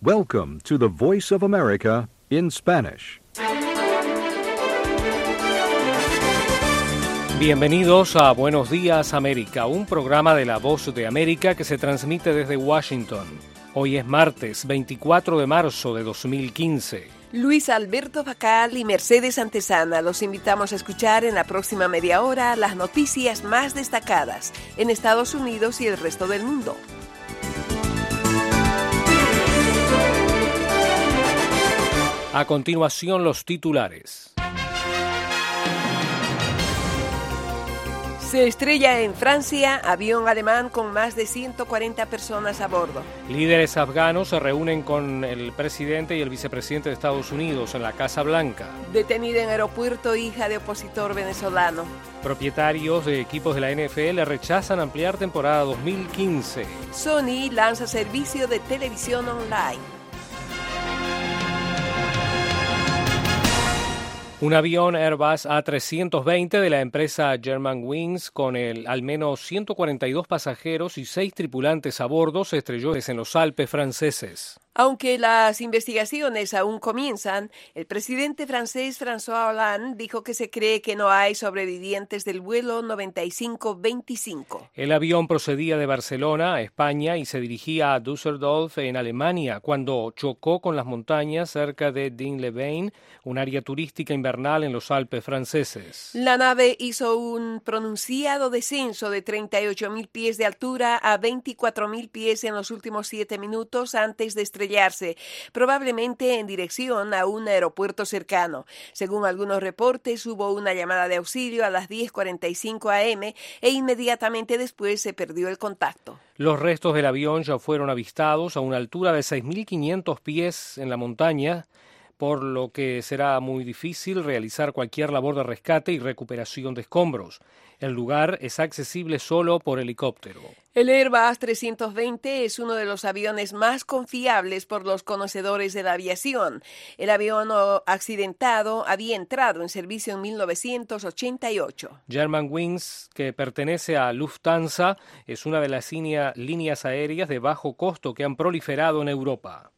Welcome to the Voice of America in Spanish. Bienvenidos a Buenos Días América, un programa de La Voz de América que se transmite desde Washington. Hoy es martes 24 de marzo de 2015. Luis Alberto Bacal y Mercedes Antesana los invitamos a escuchar en la próxima media hora las noticias más destacadas en Estados Unidos y el resto del mundo. A continuación, los titulares. Se estrella en Francia avión alemán con más de 140 personas a bordo. Líderes afganos se reúnen con el presidente y el vicepresidente de Estados Unidos en la Casa Blanca. Detenida en aeropuerto hija de opositor venezolano. Propietarios de equipos de la NFL rechazan ampliar temporada 2015. Sony lanza servicio de televisión online. Un avión Airbus A320 de la empresa Germanwings con al menos 142 pasajeros y 6 tripulantes a bordo se estrelló en los Alpes franceses. Aunque las investigaciones aún comienzan, el presidente francés François Hollande dijo que se cree que no hay sobrevivientes del vuelo 9525. El avión procedía de Barcelona, España, y se dirigía a Düsseldorf, en Alemania, cuando chocó con las montañas cerca de Digne-les-Bains, un área turística invernal en los Alpes franceses. La nave hizo un pronunciado descenso de 38.000 pies de altura a 24.000 pies en los últimos 7 minutos antes de estrellarse, probablemente en dirección a un aeropuerto cercano. Según algunos reportes, hubo una llamada de auxilio a las 10:45 a.m. e inmediatamente después se perdió el contacto. Los restos del avión ya fueron avistados a una altura de 6.500 pies en la montaña, por lo que será muy difícil realizar cualquier labor de rescate y recuperación de escombros. El lugar es accesible solo por helicóptero. El Airbus 320 es uno de los aviones más confiables por los conocedores de la aviación. El avión accidentado había entrado en servicio en 1988. Germanwings, que pertenece a Lufthansa, es una de las líneas aéreas de bajo costo que han proliferado en Europa.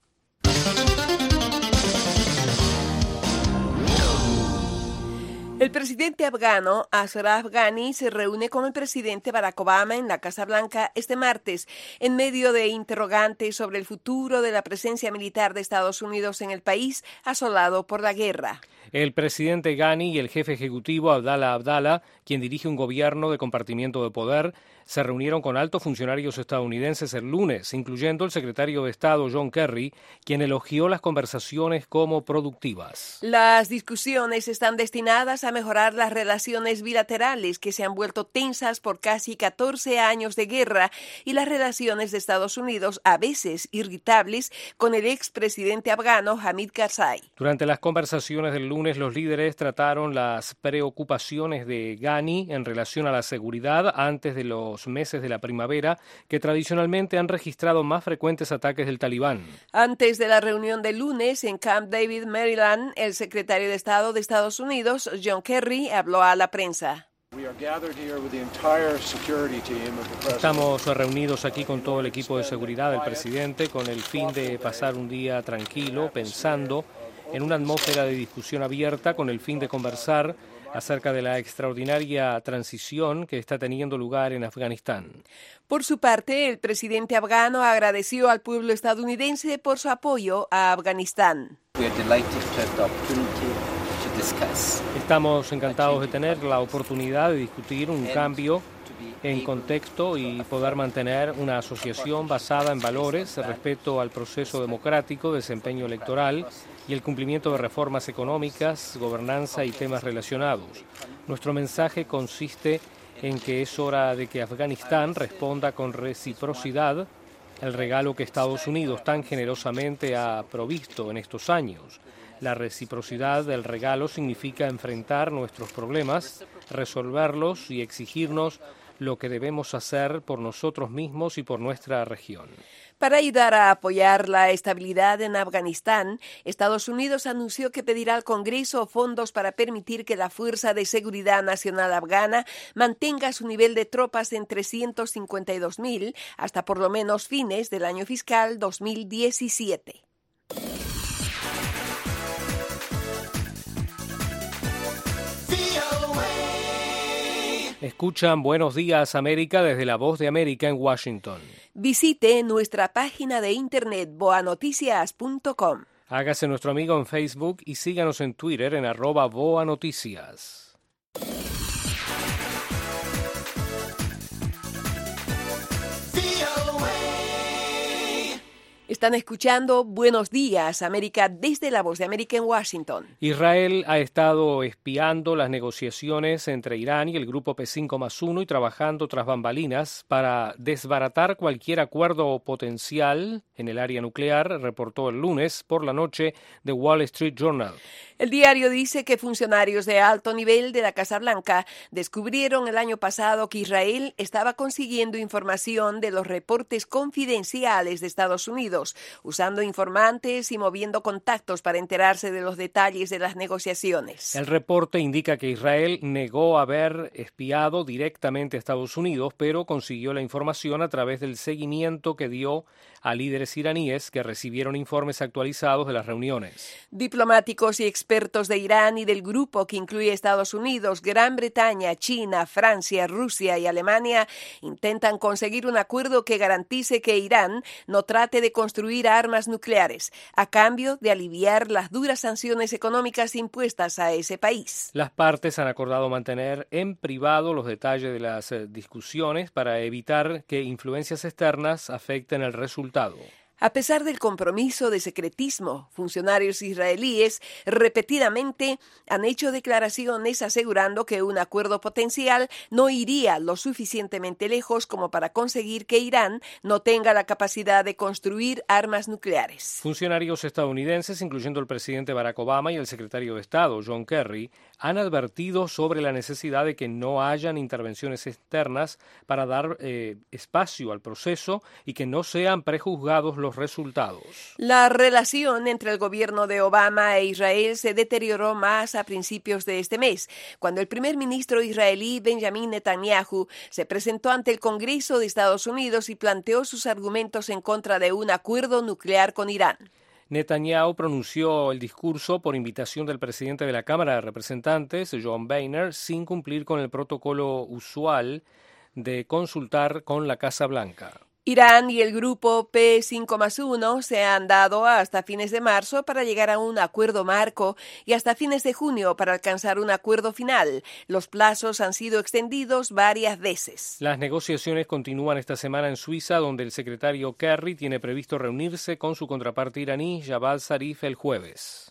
El presidente afgano Ashraf Ghani se reúne con el presidente Barack Obama en la Casa Blanca este martes, en medio de interrogantes sobre el futuro de la presencia militar de Estados Unidos en el país asolado por la guerra. El presidente Ghani y el jefe ejecutivo Abdallah Abdallah, quien dirige un gobierno de compartimiento de poder, se reunieron con altos funcionarios estadounidenses el lunes, incluyendo el secretario de Estado John Kerry, quien elogió las conversaciones como productivas. Las discusiones están destinadas a mejorar las relaciones bilaterales que se han vuelto tensas por casi 14 años de guerra y las relaciones de Estados Unidos, a veces irritables, con el expresidente afgano Hamid Karzai. Durante las conversaciones del lunes, los líderes trataron las preocupaciones de Ghani en relación a la seguridad antes de los meses de la primavera, que tradicionalmente han registrado más frecuentes ataques del Talibán. Antes de la reunión del lunes en Camp David, Maryland, el secretario de Estado de Estados Unidos, John Kerry, habló a la prensa. Estamos reunidos aquí con todo el equipo de seguridad del presidente con el fin de pasar un día tranquilo, pensando en una atmósfera de discusión abierta, con el fin de conversar acerca de la extraordinaria transición que está teniendo lugar en Afganistán. Por su parte, el presidente afgano agradeció al pueblo estadounidense por su apoyo a Afganistán. Estamos encantados de tener la oportunidad de discutir un cambio en contexto y poder mantener una asociación basada en valores, respeto al proceso democrático, desempeño electoral y el cumplimiento de reformas económicas, gobernanza y temas relacionados. Nuestro mensaje consiste en que es hora de que Afganistán responda con reciprocidad el regalo que Estados Unidos tan generosamente ha provisto en estos años. La reciprocidad del regalo significa enfrentar nuestros problemas, resolverlos y exigirnos lo que debemos hacer por nosotros mismos y por nuestra región. Para ayudar a apoyar la estabilidad en Afganistán, Estados Unidos anunció que pedirá al Congreso fondos para permitir que la Fuerza de Seguridad Nacional afgana mantenga su nivel de tropas en 352.000 hasta por lo menos fines del año fiscal 2017. Escuchan Buenos Días América desde La Voz de América en Washington. Visite nuestra página de internet boanoticias.com. Hágase nuestro amigo en Facebook y síganos en Twitter en @boanoticias. Están escuchando Buenos Días América desde La Voz de América en Washington. Israel ha estado espiando las negociaciones entre Irán y el grupo P5+1 y trabajando tras bambalinas para desbaratar cualquier acuerdo potencial en el área nuclear, reportó el lunes por la noche The Wall Street Journal. El diario dice que funcionarios de alto nivel de la Casa Blanca descubrieron el año pasado que Israel estaba consiguiendo información de los reportes confidenciales de Estados Unidos, usando informantes y moviendo contactos para enterarse de los detalles de las negociaciones. El reporte indica que Israel negó haber espiado directamente a Estados Unidos, pero consiguió la información a través del seguimiento que dio a líderes iraníes que recibieron informes actualizados de las reuniones. Diplomáticos y expertos de Irán y del grupo que incluye Estados Unidos, Gran Bretaña, China, Francia, Rusia y Alemania intentan conseguir un acuerdo que garantice que Irán no trate de construir armas nucleares, a cambio de aliviar las duras sanciones económicas impuestas a ese país. Las partes han acordado mantener en privado los detalles de las discusiones para evitar que influencias externas afecten el resultado. A pesar del compromiso de secretismo, funcionarios israelíes repetidamente han hecho declaraciones asegurando que un acuerdo potencial no iría lo suficientemente lejos como para conseguir que Irán no tenga la capacidad de construir armas nucleares. Funcionarios estadounidenses, incluyendo el presidente Barack Obama y el secretario de Estado, John Kerry, han advertido sobre la necesidad de que no hayan intervenciones externas para dar espacio al proceso y que no sean prejuzgados los resultados. La relación entre el gobierno de Obama e Israel se deterioró más a principios de este mes, cuando el primer ministro israelí Benjamin Netanyahu se presentó ante el Congreso de Estados Unidos y planteó sus argumentos en contra de un acuerdo nuclear con Irán. Netanyahu pronunció el discurso por invitación del presidente de la Cámara de Representantes, John Boehner, sin cumplir con el protocolo usual de consultar con la Casa Blanca. Irán y el grupo P5+1 se han dado hasta fines de marzo para llegar a un acuerdo marco y hasta fines de junio para alcanzar un acuerdo final. Los plazos han sido extendidos varias veces. Las negociaciones continúan esta semana en Suiza, donde el secretario Kerry tiene previsto reunirse con su contraparte iraní, Javad Zarif, el jueves.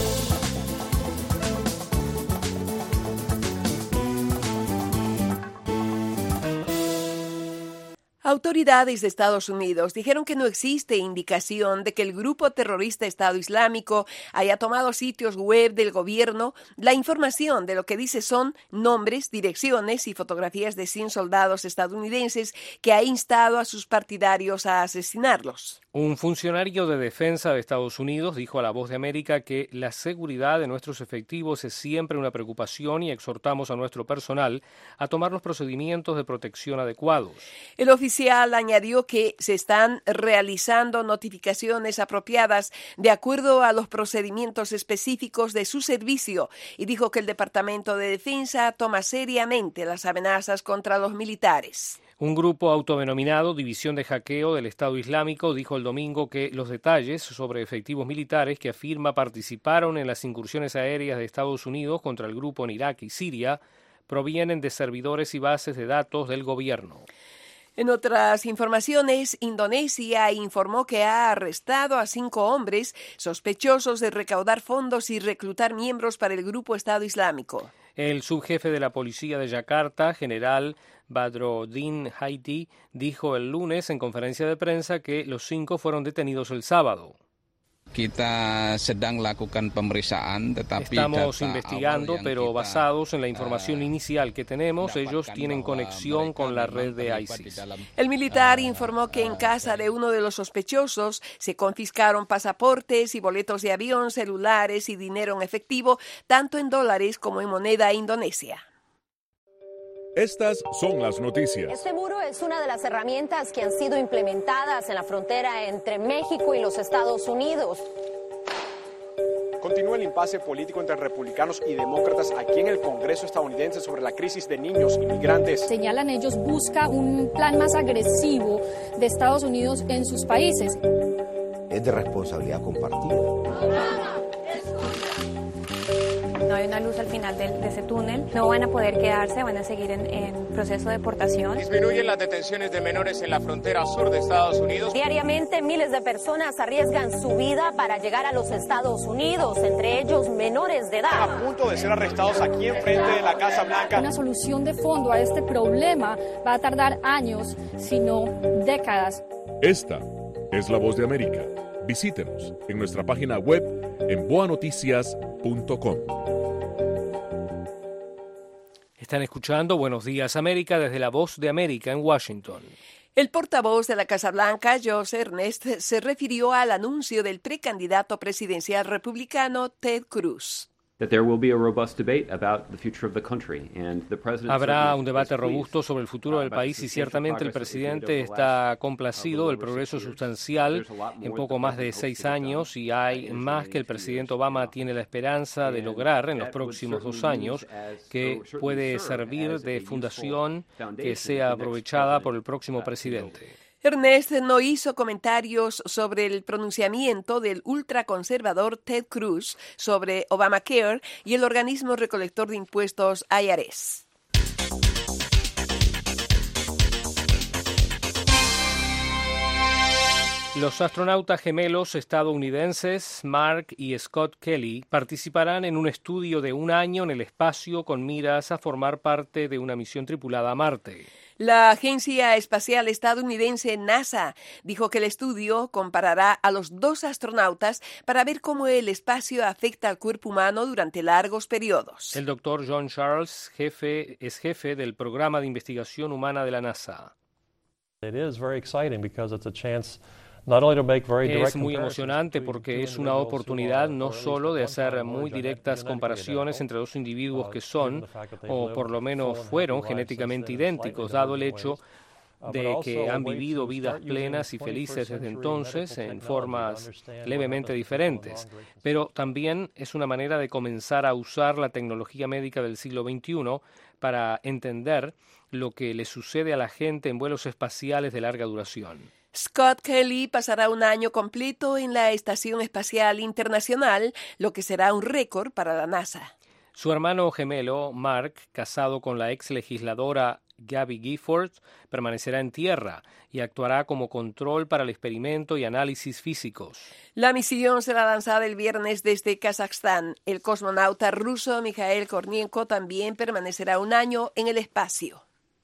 Autoridades de Estados Unidos dijeron que no existe indicación de que el grupo terrorista Estado Islámico haya tomado sitios web del gobierno. La información de lo que dice son nombres, direcciones y fotografías de 100 soldados estadounidenses que ha instado a sus partidarios a asesinarlos. Un funcionario de defensa de Estados Unidos dijo a La Voz de América que la seguridad de nuestros efectivos es siempre una preocupación y exhortamos a nuestro personal a tomar los procedimientos de protección adecuados. El oficial añadió que se están realizando notificaciones apropiadas de acuerdo a los procedimientos específicos de su servicio y dijo que el Departamento de Defensa toma seriamente las amenazas contra los militares. Un grupo autodenominado División de Hackeo del Estado Islámico dijo el domingo que los detalles sobre efectivos militares que afirma participaron en las incursiones aéreas de Estados Unidos contra el grupo en Irak y Siria provienen de servidores y bases de datos del gobierno. En otras informaciones, Indonesia informó que ha arrestado a 5 hombres sospechosos de recaudar fondos y reclutar miembros para el grupo Estado Islámico. El subjefe de la policía de Yakarta, general Badrodin Haiti, dijo el lunes en conferencia de prensa que los 5 fueron detenidos el sábado. Estamos investigando, pero basados en la información inicial que tenemos, ellos tienen conexión con la red de ISIS. El militar informó que en casa de uno de los sospechosos se confiscaron pasaportes y boletos de avión, celulares y dinero en efectivo, tanto en dólares como en moneda indonesia. Estas son las noticias. Este muro es una de las herramientas que han sido implementadas en la frontera entre México y los Estados Unidos. Continúa el impasse político entre republicanos y demócratas aquí en el Congreso estadounidense sobre la crisis de niños inmigrantes. Señalan ellos, busca un plan más agresivo de Estados Unidos en sus países. Es de responsabilidad compartida. No hay una luz al final de ese túnel. No van a poder quedarse, van a seguir en proceso de deportación. Disminuyen las detenciones de menores en la frontera sur de Estados Unidos. Diariamente miles de personas arriesgan su vida para llegar a los Estados Unidos, entre ellos menores de edad. A punto de ser arrestados aquí enfrente de la Casa Blanca. Una solución de fondo a este problema va a tardar años, si no décadas. Esta es La Voz de América. Visítenos en nuestra página web en boanoticias.com. Están escuchando Buenos Días América desde La Voz de América en Washington. El portavoz de la Casa Blanca, Josh Earnest, se refirió al anuncio del precandidato presidencial republicano Ted Cruz. Habrá un debate robusto sobre el futuro del país y ciertamente el presidente está complacido del progreso sustancial en poco más de 6 años y hay más que el presidente Obama tiene la esperanza de lograr en los próximos 2 años que puede servir de fundación que sea aprovechada por el próximo presidente. Earnest no hizo comentarios sobre el pronunciamiento del ultraconservador Ted Cruz sobre Obamacare y el organismo recolector de impuestos IRS. Los astronautas gemelos estadounidenses Mark y Scott Kelly participarán en un estudio de 1 año en el espacio con miras a formar parte de una misión tripulada a Marte. La Agencia Espacial Estadounidense NASA dijo que el estudio comparará a los 2 astronautas para ver cómo el espacio afecta al cuerpo humano durante largos periodos. El doctor John Charles es jefe del programa de investigación humana de la NASA. Es muy emocionante porque es una oportunidad no solo de hacer muy directas comparaciones entre 2 individuos que son, o por lo menos fueron, genéticamente idénticos, dado el hecho de que han vivido vidas plenas y felices desde entonces en formas levemente diferentes. Pero también es una manera de comenzar a usar la tecnología médica del siglo XXI para entender lo que le sucede a la gente en vuelos espaciales de larga duración. Scott Kelly pasará 1 año completo en la Estación Espacial Internacional, lo que será un récord para la NASA. Su hermano gemelo, Mark, casado con la ex legisladora Gabby Gifford, permanecerá en tierra y actuará como control para el experimento y análisis físicos. La misión será lanzada el viernes desde Kazajstán. El cosmonauta ruso Mikhail Kornienko también permanecerá 1 año en el espacio.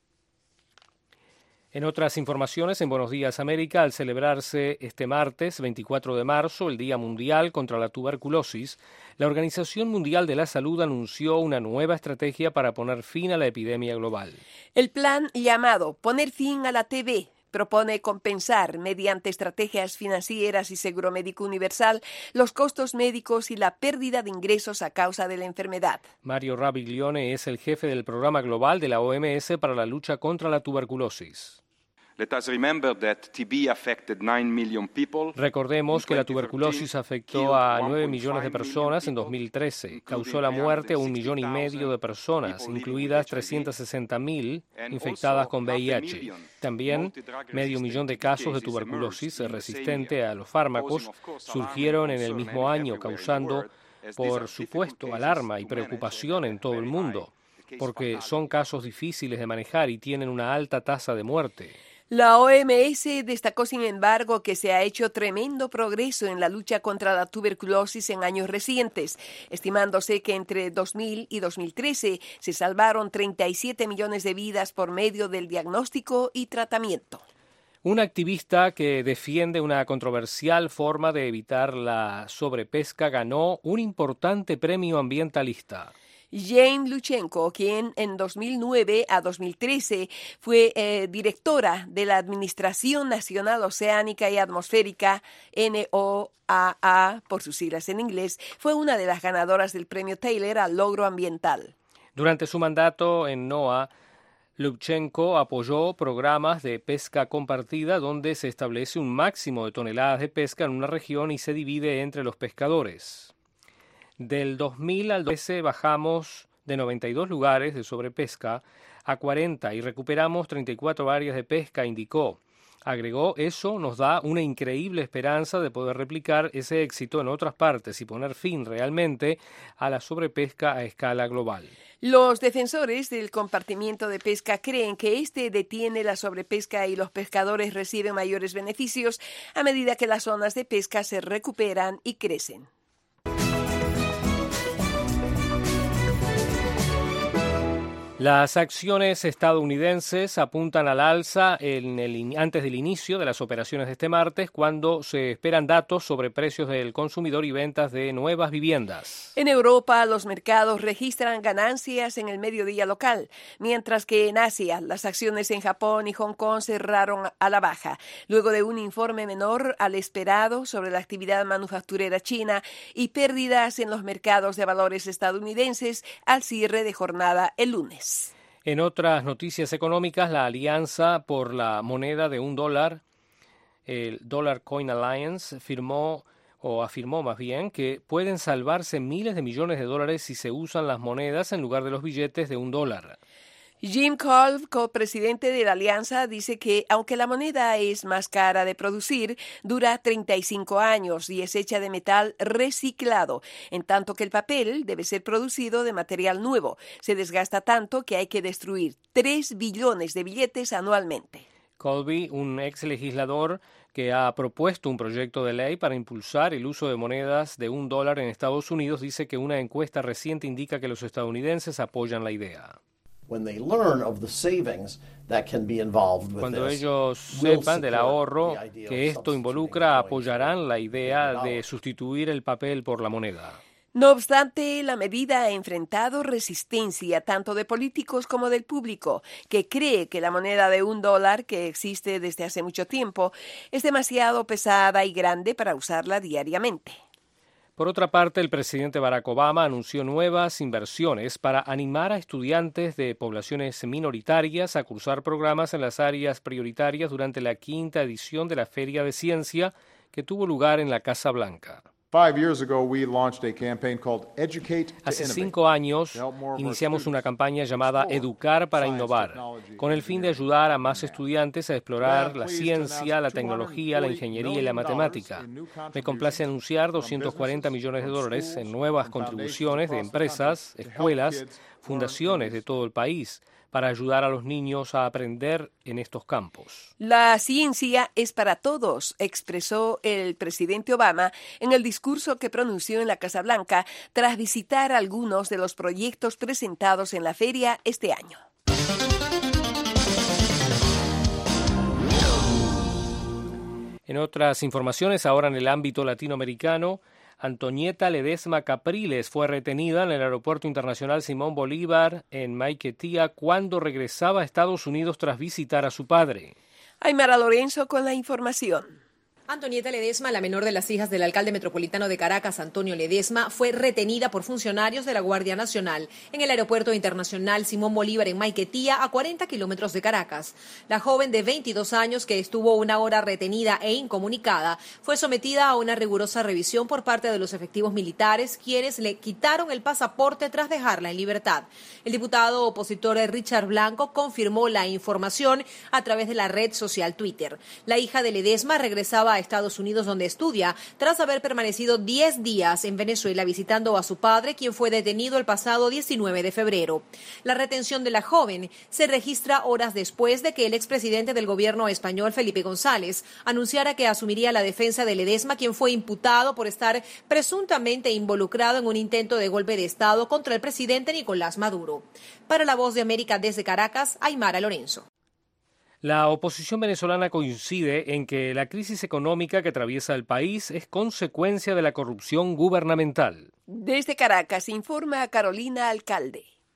En otras informaciones, en Buenos Días América, al celebrarse este martes 24 de marzo, el Día Mundial contra la Tuberculosis, la Organización Mundial de la Salud anunció una nueva estrategia para poner fin a la epidemia global. El plan llamado Poner fin a la TB propone compensar mediante estrategias financieras y seguro médico universal los costos médicos y la pérdida de ingresos a causa de la enfermedad. Mario Raviglione es el jefe del programa global de la OMS para la lucha contra la tuberculosis. Recordemos que la tuberculosis afectó a 9 millones de personas en 2013. Causó la muerte a 1,5 millones de personas, incluidas 360.000 infectadas con VIH. También, 500.000 de casos de tuberculosis resistente a los fármacos surgieron en el mismo año, causando, por supuesto, alarma y preocupación en todo el mundo, porque son casos difíciles de manejar y tienen una alta tasa de muerte. La OMS destacó, sin embargo, que se ha hecho tremendo progreso en la lucha contra la tuberculosis en años recientes, estimándose que entre 2000 y 2013 se salvaron 37 millones de vidas por medio del diagnóstico y tratamiento. Un activista que defiende una controversial forma de evitar la sobrepesca ganó un importante premio ambientalista. Jane Luchenko, quien en 2009 a 2013 fue directora de la Administración Nacional Oceánica y Atmosférica, NOAA, por sus siglas en inglés, fue una de las ganadoras del premio Taylor al logro ambiental. Durante su mandato en NOAA, Luchenko apoyó programas de pesca compartida donde se establece un máximo de toneladas de pesca en una región y se divide entre los pescadores. Del 2000 al 2013 bajamos de 92 lugares de sobrepesca a 40 y recuperamos 34 áreas de pesca, indicó. Agregó, eso nos da una increíble esperanza de poder replicar ese éxito en otras partes y poner fin realmente a la sobrepesca a escala global. Los defensores del compartimiento de pesca creen que este detiene la sobrepesca y los pescadores reciben mayores beneficios a medida que las zonas de pesca se recuperan y crecen. Las acciones estadounidenses apuntan al alza antes del inicio de las operaciones de este martes, cuando se esperan datos sobre precios del consumidor y ventas de nuevas viviendas. En Europa, los mercados registran ganancias en el mediodía local, mientras que en Asia, las acciones en Japón y Hong Kong cerraron a la baja, luego de un informe menor al esperado sobre la actividad manufacturera china y pérdidas en los mercados de valores estadounidenses al cierre de jornada el lunes. En otras noticias económicas, la Alianza por la Moneda de $1, el Dollar Coin Alliance, afirmó más bien que pueden salvarse miles de millones de dólares si se usan las monedas en lugar de los billetes de $1. Jim Kolb, copresidente de la alianza, dice que aunque la moneda es más cara de producir, dura 35 años y es hecha de metal reciclado, en tanto que el papel debe ser producido de material nuevo. Se desgasta tanto que hay que destruir 3 billones de billetes anualmente. Colby, un ex legislador que ha propuesto un proyecto de ley para impulsar el uso de monedas de $1 en Estados Unidos, dice que una encuesta reciente indica que los estadounidenses apoyan la idea. Cuando ellos sepan del ahorro que esto involucra, apoyarán la idea de sustituir el papel por la moneda. No obstante, la medida ha enfrentado resistencia tanto de políticos como del público, que cree que la moneda de $1, que existe desde hace mucho tiempo, es demasiado pesada y grande para usarla diariamente. Por otra parte, el presidente Barack Obama anunció nuevas inversiones para animar a estudiantes de poblaciones minoritarias a cursar programas en las áreas prioritarias durante la 5ª edición de la Feria de Ciencia que tuvo lugar en la Casa Blanca. Hace 5 años iniciamos una campaña llamada Educar para Innovar, con el fin de ayudar a más estudiantes a explorar la ciencia, la tecnología, la ingeniería y la matemática. Me complace anunciar $240 millones en nuevas contribuciones de empresas, escuelas, fundaciones de todo el país, para ayudar a los niños a aprender en estos campos. La ciencia es para todos, expresó el presidente Obama en el discurso que pronunció en la Casa Blanca tras visitar algunos de los proyectos presentados en la feria este año. En otras informaciones, ahora en el ámbito latinoamericano, Antonieta Ledesma Capriles fue retenida en el Aeropuerto Internacional Simón Bolívar en Maiquetía cuando regresaba a Estados Unidos tras visitar a su padre. Aymara Lorenzo con la información. Antonieta Ledesma, la menor de las hijas del alcalde metropolitano de Caracas, Antonio Ledesma, fue retenida por funcionarios de la Guardia Nacional en el Aeropuerto Internacional Simón Bolívar en Maiquetía, a 40 kilómetros de Caracas. La joven de 22 años, que estuvo 1 hora retenida e incomunicada, fue sometida a una rigurosa revisión por parte de los efectivos militares, quienes le quitaron el pasaporte tras dejarla en libertad. El diputado opositor Richard Blanco confirmó la información a través de la red social Twitter. La hija de Ledesma regresaba a Estados Unidos, donde estudia, tras haber permanecido 10 días en Venezuela visitando a su padre, quien fue detenido el pasado 19 de febrero. La retención de la joven se registra horas después de que el expresidente del gobierno español, Felipe González, anunciara que asumiría la defensa de Ledesma, quien fue imputado por estar presuntamente involucrado en un intento de golpe de Estado contra el presidente Nicolás Maduro. Para La Voz de América desde Caracas, Aymara Lorenzo. La oposición venezolana coincide en que la crisis económica que atraviesa el país es consecuencia de la corrupción gubernamental. Desde Caracas informa Carolina Alcalde.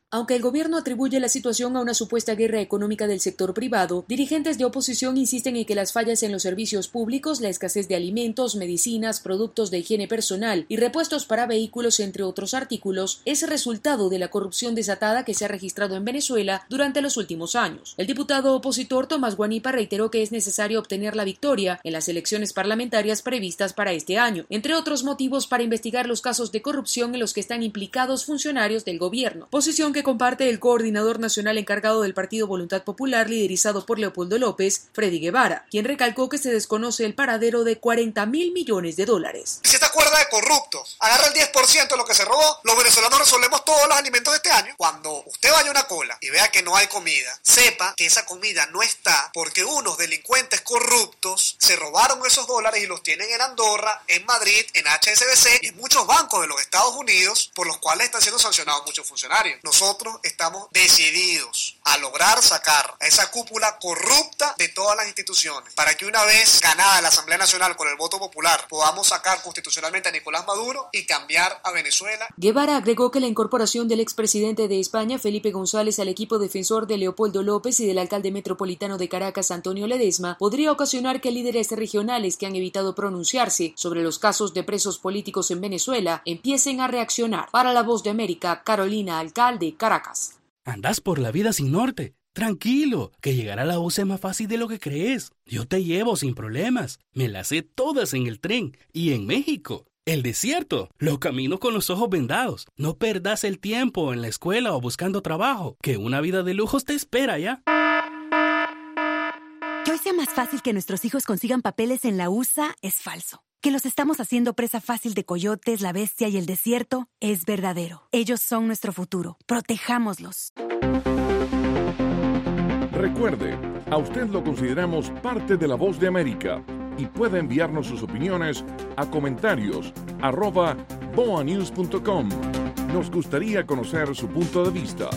Aunque el gobierno atribuye la situación a una supuesta guerra económica del sector privado, dirigentes de oposición insisten en que las fallas en los servicios públicos, la escasez de alimentos, medicinas, productos de higiene personal y repuestos para vehículos, entre otros artículos, es resultado de la corrupción desatada que se ha registrado en Venezuela durante los últimos años. El diputado opositor Tomás Guanipa reiteró que es necesario obtener la victoria en las elecciones parlamentarias previstas para este año, entre otros motivos para investigar los casos de corrupción en los que están implicados funcionarios del gobierno, posición que comparte el coordinador nacional encargado del Partido Voluntad Popular, liderizado por Leopoldo López, Freddy Guevara, quien recalcó que se desconoce el paradero de $40.000 millones. Si esta cuerda de corruptos agarra el 10% de lo que se robó, los venezolanos resolvemos todos los alimentos de este año. Cuando usted vaya a una cola y vea que no hay comida, sepa que esa comida no está porque unos delincuentes corruptos se robaron esos dólares y los tienen en Andorra, en Madrid, en HSBC y en muchos bancos de los Estados Unidos, por los cuales están siendo sancionados muchos funcionarios. Nosotros estamos decididos a lograr sacar a esa cúpula corrupta de todas las instituciones para que una vez ganada la Asamblea Nacional con el voto popular podamos sacar constitucionalmente a Nicolás Maduro y cambiar a Venezuela. Guevara agregó que la incorporación del expresidente de España, Felipe González, al equipo defensor de Leopoldo López y del alcalde metropolitano de Caracas, Antonio Ledesma, podría ocasionar que líderes regionales que han evitado pronunciarse sobre los casos de presos políticos en Venezuela empiecen a reaccionar. Para La Voz de América, Carolina Alcalde, Caracas. Andás por la vida sin norte. Tranquilo, que llegar a la U es más fácil de lo que crees. Yo te llevo sin problemas. Me las sé todas en el tren y en México. El desierto, lo camino con los ojos vendados. No perdas el tiempo en la escuela o buscando trabajo, que una vida de lujos te espera ya. Que hoy sea más fácil que nuestros hijos consigan papeles en la USA es falso. Que los estamos haciendo presa fácil de coyotes, la bestia y el desierto es verdadero. Ellos son nuestro futuro. Protejámoslos. Recuerde, a usted lo consideramos parte de La Voz de América y puede enviarnos sus opiniones a comentarios@boanews.com. Nos gustaría conocer su punto de vista.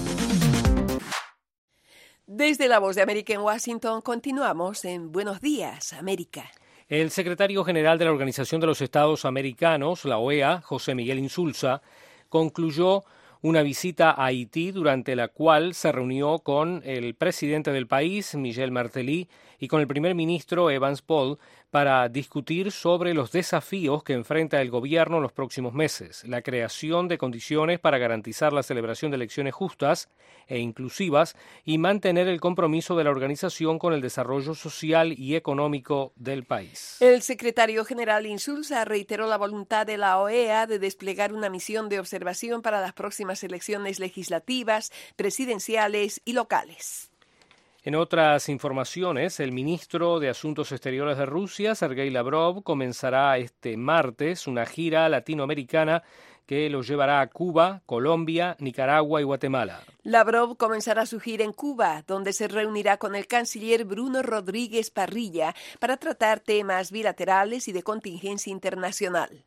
Desde La Voz de América en Washington, continuamos en Buenos Días, América. El secretario general de la Organización de los Estados Americanos, la OEA, José Miguel Insulza, concluyó una visita a Haití durante la cual se reunió con el presidente del país, Michel Martelly, y con el primer ministro Evans Paul para discutir sobre los desafíos que enfrenta el gobierno en los próximos meses, la creación de condiciones para garantizar la celebración de elecciones justas e inclusivas y mantener el compromiso de la organización con el desarrollo social y económico del país. El secretario general Insulza reiteró la voluntad de la OEA de desplegar una misión de observación para las próximas elecciones legislativas, presidenciales y locales. En otras informaciones, el ministro de Asuntos Exteriores de Rusia, Sergei Lavrov, comenzará este martes una gira latinoamericana que lo llevará a Cuba, Colombia, Nicaragua y Guatemala. Lavrov comenzará su gira en Cuba, donde se reunirá con el canciller Bruno Rodríguez Parrilla para tratar temas bilaterales y de contingencia internacional.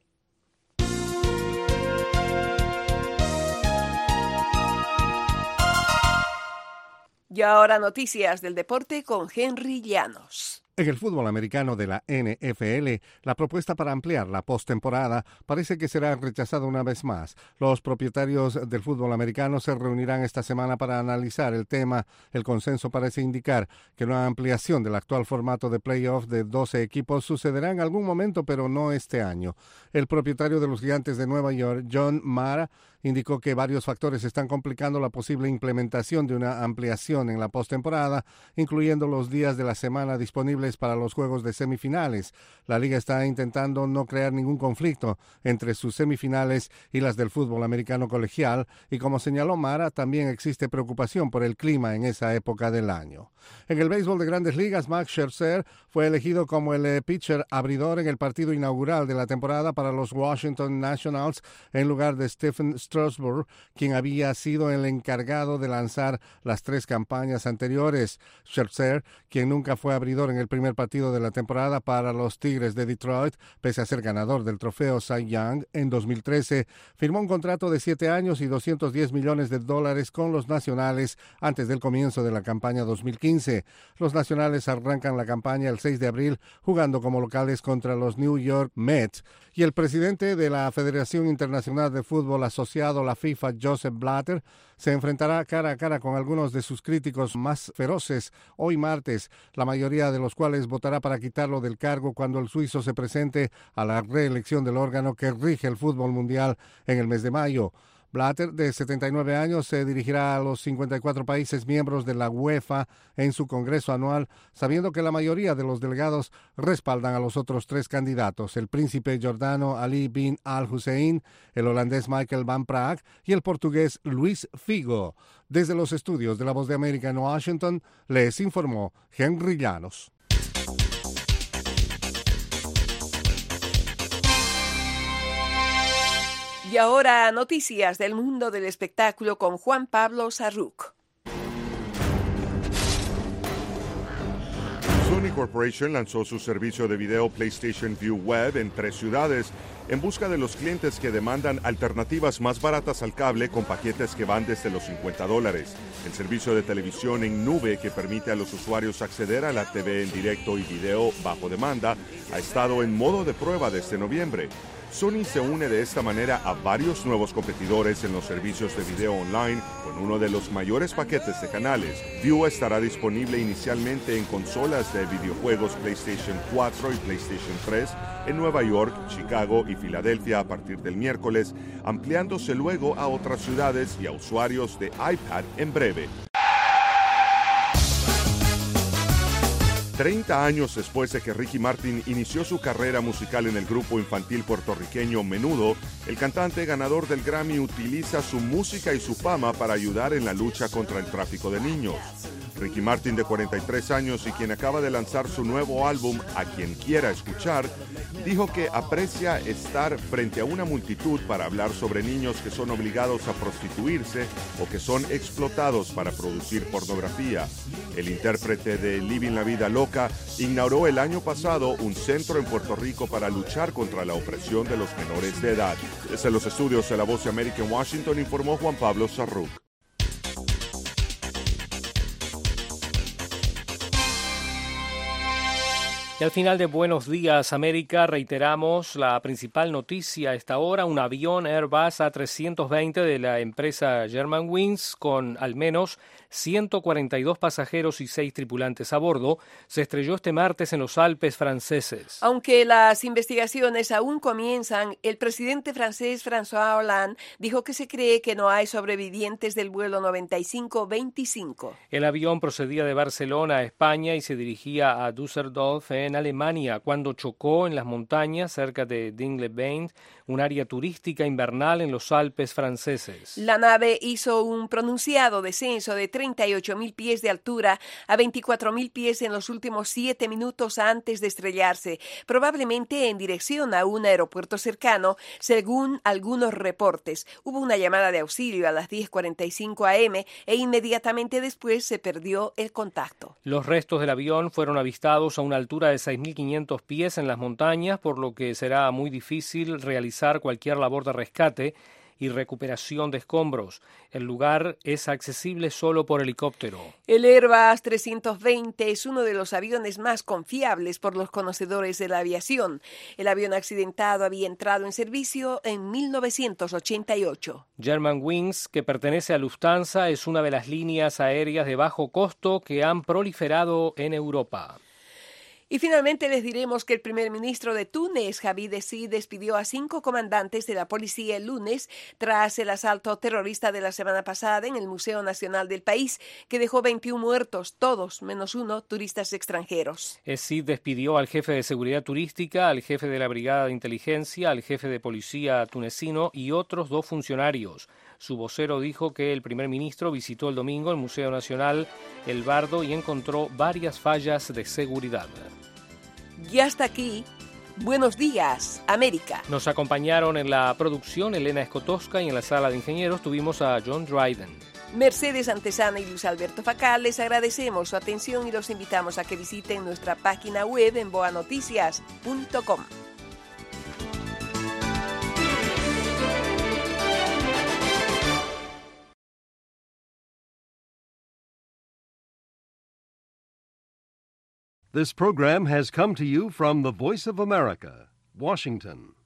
Y ahora noticias del deporte con Henry Llanos. En el fútbol americano de la NFL, la propuesta para ampliar la postemporada parece que será rechazada una vez más. Los propietarios del fútbol americano se reunirán esta semana para analizar el tema. El consenso parece indicar que una ampliación del actual formato de playoff de 12 equipos sucederá en algún momento, pero no este año. El propietario de los Gigantes de Nueva York, John Mara, indicó que varios factores están complicando la posible implementación de una ampliación en la postemporada, incluyendo los días de la semana disponibles para los juegos de semifinales. La liga está intentando no crear ningún conflicto entre sus semifinales y las del fútbol americano colegial, y como señaló Mara, también existe preocupación por el clima en esa época del año. En el béisbol de Grandes Ligas, Max Scherzer fue elegido como el pitcher abridor en el partido inaugural de la temporada para los Washington Nationals en lugar de Stephen Strasburg, quien había sido el encargado de lanzar las 3 campañas anteriores. Scherzer, quien nunca fue abridor en el primer partido de la temporada para los Tigres de Detroit, pese a ser ganador del trofeo Cy Young en 2013, firmó un contrato de 7 años y $210 millones con los Nacionales antes del comienzo de la campaña 2015. Los Nacionales arrancan la campaña el 6 de abril jugando como locales contra los New York Mets, y el presidente de la Federación Internacional de Fútbol Asociado negociado la FIFA, Joseph Blatter, se enfrentará cara a cara con algunos de sus críticos más feroces hoy martes, la mayoría de los cuales votará para quitarlo del cargo cuando el suizo se presente a la reelección del órgano que rige el fútbol mundial en el mes de mayo. Blatter, de 79 años, se dirigirá a los 54 países miembros de la UEFA en su congreso anual, sabiendo que la mayoría de los delegados respaldan a los otros 3 candidatos, el príncipe jordano Ali bin al-Hussein, el holandés Michael van Praag y el portugués Luis Figo. Desde los estudios de La Voz de América en Washington, les informó Henry Llanos. Y ahora noticias del mundo del espectáculo con Juan Pablo Sarruc. Sony Corporation lanzó su servicio de video PlayStation Vue Web en 3 ciudades en busca de los clientes que demandan alternativas más baratas al cable con paquetes que van desde los $50. El servicio de televisión en nube que permite a los usuarios acceder a la TV en directo y video bajo demanda ha estado en modo de prueba desde noviembre. Sony se une de esta manera a varios nuevos competidores en los servicios de video online con uno de los mayores paquetes de canales. Vue estará disponible inicialmente en consolas de videojuegos PlayStation 4 y PlayStation 3 en Nueva York, Chicago y Filadelfia a partir del miércoles, ampliándose luego a otras ciudades y a usuarios de iPad en breve. 30 años después de que Ricky Martin inició su carrera musical en el grupo infantil puertorriqueño Menudo, el cantante ganador del Grammy utiliza su música y su fama para ayudar en la lucha contra el tráfico de niños. Ricky Martin, de 43 años y quien acaba de lanzar su nuevo álbum A Quien Quiera Escuchar, dijo que aprecia estar frente a una multitud para hablar sobre niños que son obligados a prostituirse o que son explotados para producir pornografía. El intérprete de Living la Vida Loca inauguró el año pasado un centro en Puerto Rico para luchar contra la opresión de los menores de edad. Desde los estudios de La Voz de América en Washington informó Juan Pablo Sarruc. Y al final de Buenos Días América reiteramos la principal noticia a esta hora. Un avión Airbus A320 de la empresa Germanwings con al menos 142 pasajeros y 6 tripulantes a bordo se estrelló este martes en los Alpes franceses. Aunque las investigaciones aún comienzan, el presidente francés François Hollande dijo que se cree que no hay sobrevivientes del vuelo 9525. El avión procedía de Barcelona a España y se dirigía a Düsseldorf en Alemania cuando chocó en las montañas cerca de Digne-les-Bains, un área turística invernal en los Alpes franceses. La nave hizo un pronunciado descenso de 38.000 pies de altura a 24.000 pies en los últimos 7 minutos antes de estrellarse, probablemente en dirección a un aeropuerto cercano, según algunos reportes. Hubo una llamada de auxilio a las 10:45 a.m. e inmediatamente después se perdió el contacto. Los restos del avión fueron avistados a una altura de 6.500 pies en las montañas, por lo que será muy difícil realizar cualquier labor de rescate y recuperación de escombros. El lugar es accesible solo por helicóptero. El Airbus 320 es uno de los aviones más confiables por los conocedores de la aviación. El avión accidentado había entrado en servicio en 1988. Germanwings, que pertenece a Lufthansa, es una de las líneas aéreas de bajo costo que han proliferado en Europa. Y finalmente les diremos que el primer ministro de Túnez, Habib Essii, despidió a 5 comandantes de la policía el lunes tras el asalto terrorista de la semana pasada en el Museo Nacional del país, que dejó 21 muertos, todos menos uno turistas extranjeros. Essii despidió al jefe de seguridad turística, al jefe de la brigada de inteligencia, al jefe de policía tunecino y otros 2 funcionarios. Su vocero dijo que el primer ministro visitó el domingo el Museo Nacional El Bardo y encontró varias fallas de seguridad. Y hasta aquí, Buenos Días, América. Nos acompañaron en la producción Elena Escotosca y en la sala de ingenieros tuvimos a John Dryden. Mercedes Antesana y Luis Alberto Facal, les agradecemos su atención y los invitamos a que visiten nuestra página web en boanoticias.com. This program has come to you from the Voice of America, Washington.